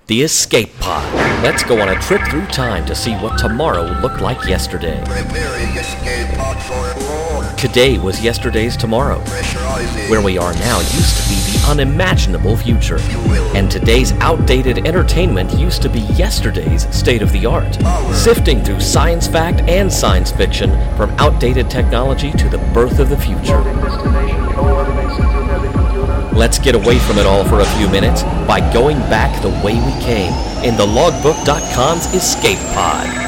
The Escape Pod. Let's go on a trip through time to see what tomorrow looked like yesterday. Preparing escape pod for launch. Today was yesterday's tomorrow. Where we are now used to be the unimaginable future. And today's outdated entertainment used to be yesterday's state-of-the-art. Sifting through science fact and science fiction, from outdated technology to the birth of the future. Let's get away from it all for a few minutes by going back the way we came in the Logbook.com's Escape Pod.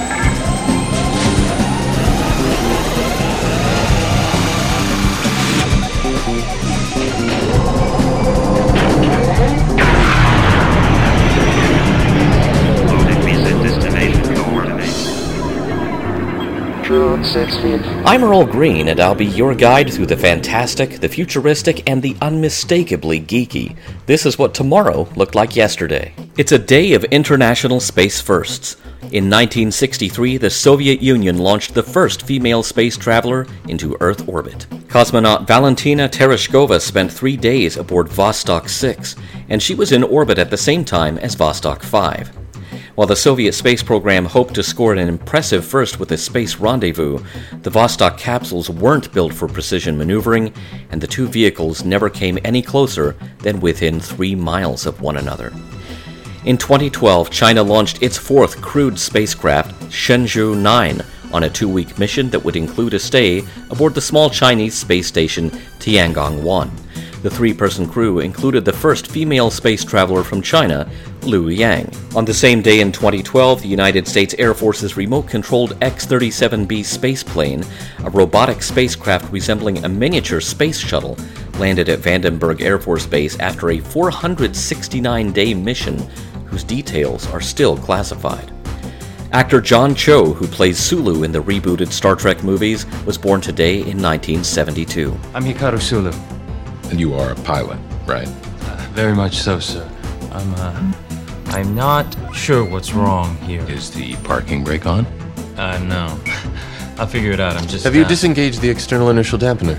I'm Earl Green, and I'll be your guide through the fantastic, the futuristic, and the unmistakably geeky. This is what tomorrow looked like yesterday. It's a day of international space firsts. In 1963, the Soviet Union launched the first female space traveler into Earth orbit. Cosmonaut Valentina Tereshkova spent 3 days aboard Vostok 6, and she was in orbit at the same time as Vostok 5. While the Soviet space program hoped to score an impressive first with a space rendezvous, the Vostok capsules weren't built for precision maneuvering, and the two vehicles never came any closer than within 3 miles of one another. In 2012, China launched its fourth crewed spacecraft, Shenzhou 9, on a 2-week mission that would include a stay aboard the small Chinese space station Tiangong-1. The 3-person crew included the first female space traveler from China, Liu Yang. On the same day in 2012, the United States Air Force's remote-controlled X-37B spaceplane, a robotic spacecraft resembling a miniature space shuttle, landed at Vandenberg Air Force Base after a 469-day mission whose details are still classified. Actor John Cho, who plays Sulu in the rebooted Star Trek movies, was born today in 1972. I'm Hikaru Sulu. And you are a pilot, right? Very much so, sir. I'm not sure what's wrong here. Is the parking brake on? No. I'll figure it out. Have you disengaged the external inertial dampener?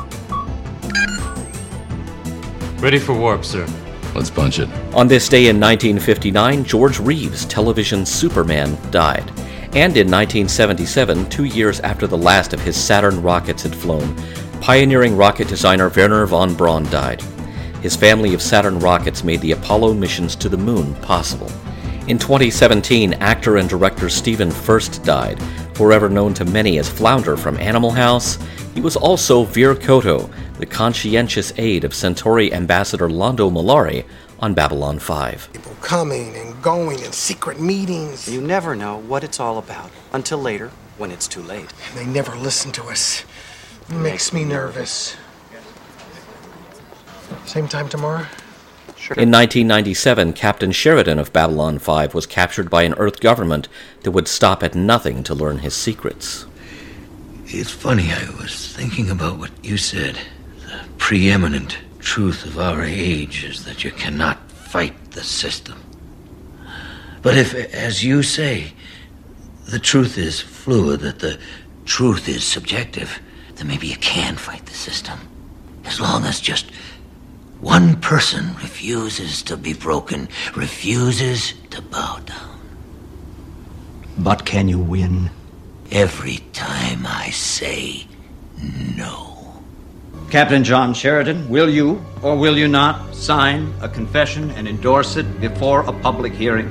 Ready for warp, sir. Let's punch it. On this day in 1959, George Reeves' television Superman died. And in 1977, 2 years after the last of his Saturn rockets had flown, pioneering rocket designer Wernher von Braun died. His family of Saturn rockets made the Apollo missions to the moon possible. In 2017, actor and director Stephen Furst died, forever known to many as Flounder from Animal House. He was also Vir Koto, the conscientious aide of Centauri ambassador Londo Mollari on Babylon 5. People coming and going in secret meetings. You never know what it's all about until later, when it's too late. They never listen to us. It makes me nervous. Same time tomorrow? Sure. In 1997, Captain Sheridan of Babylon 5 was captured by an Earth government that would stop at nothing to learn his secrets. It's funny, I was thinking about what you said. The preeminent truth of our age is that you cannot fight the system. But if, as you say, the truth is fluid, that the truth is subjective, then maybe you can fight the system. As long as just one person refuses to be broken, refuses to bow down. But can you win? Every time I say no. Captain John Sheridan, will you or will you not sign a confession and endorse it before a public hearing?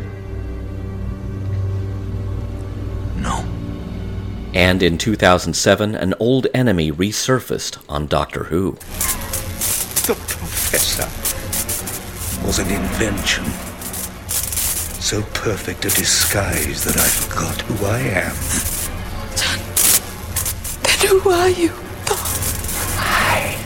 No. And in 2007, an old enemy resurfaced on Doctor Who. The Professor was an invention. So perfect a disguise that I forgot who I am. Then who are you? I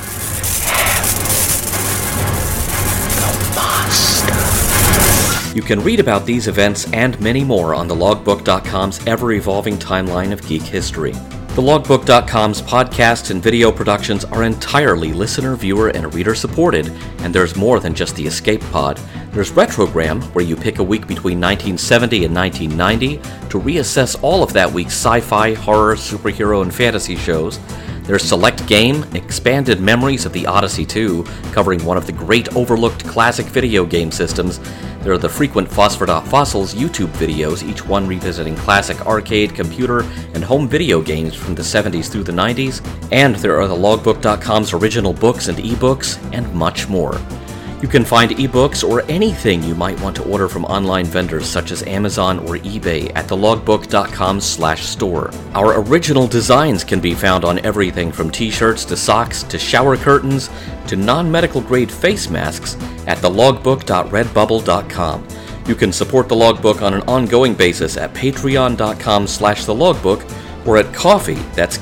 am the Master. You can read about these events and many more on the Logbook.com's ever-evolving timeline of geek history. The Logbook.com's podcasts and video productions are entirely listener, viewer, and reader-supported, and there's more than just the Escape Pod. There's Retrogram, where you pick a week between 1970 and 1990 to reassess all of that week's sci-fi, horror, superhero, and fantasy shows. There's Select Game, Expanded Memories of the Odyssey 2, covering one of the great overlooked classic video game systems. There are the frequent Phosphor.Fossils YouTube videos, each one revisiting classic arcade, computer, and home video games from the 70s through the 90s, and there are the Logbook.com's original books and ebooks, and much more. You can find ebooks or anything you might want to order from online vendors such as Amazon or eBay at thelogbook.com/store. Our original designs can be found on everything from t-shirts to socks to shower curtains to non-medical grade face masks at thelogbook.redbubble.com. You can support The Logbook on an ongoing basis at patreon.com/thelogbook or at Ko-fi, that's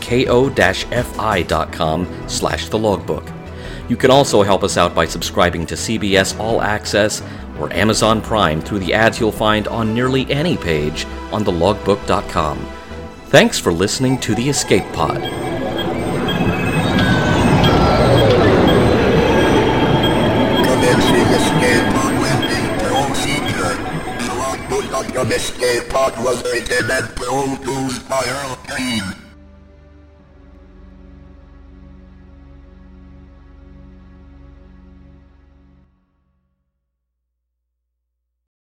ko-fi.com/thelogbook. You can also help us out by subscribing to CBS All Access or Amazon Prime through the ads you'll find on nearly any page on thelogbook.com. Thanks for listening to The Escape Pod. Commencing escape pod landing procedure. The Logbook.com escape pod was written and produced by Earl Green.